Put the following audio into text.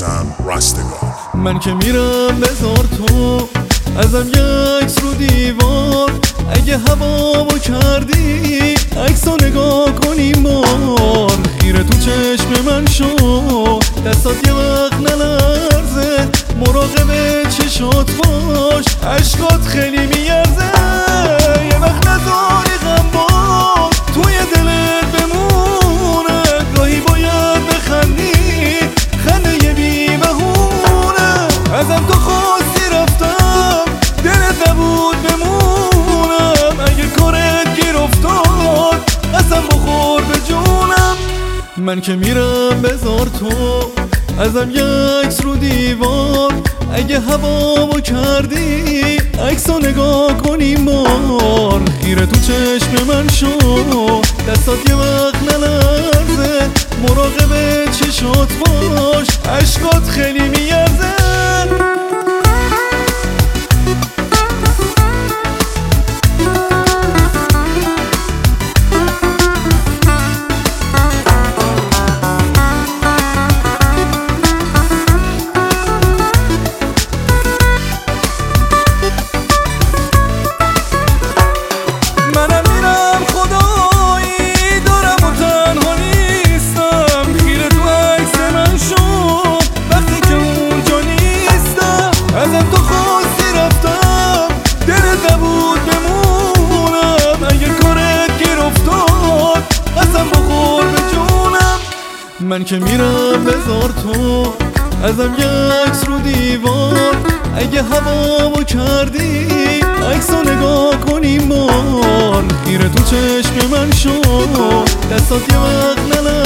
عزیزم رستگار. من که میرم بذار تو ازم یه عکس رو دیوار، اگه هوامو کردی عکسو نگاه کنیم بار. خیره تو چشم من شو، دستات یه وقت نلرزه، مراقب چشات باش، عشقات خیلی میارزه. یه وقت نذاری غم باز توی دلت بمونه، گاهی باید بخندی خنده یه بی‌بهونه. ازم تو خواستی رفتم دلت نبود بمونم، اگه کارت گیر افتاد قسم بخور به جونم. من که میرم بذار تو ازم یه عکس رو دیوار، اگه هوامو کردی عکسو نگاه کنیم بار. خیره تو چشم من شو، دستات یه وقت نلرزه، مراقب چشات باش، عشقات خیلی میارزه. من که میرم بذار تو ازم یه عکس رو دیوار، اگه هوامو کردی عکسو نگاه کنیم بار. خیره تو چشم من شو، دستات یه وقت نلرزه،